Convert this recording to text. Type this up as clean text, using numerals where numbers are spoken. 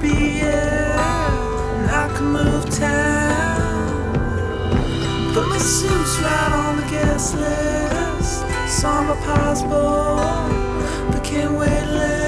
be, yeah, and I can move town. Put my suits right on the guest list. Saw my passport, but can't wait less.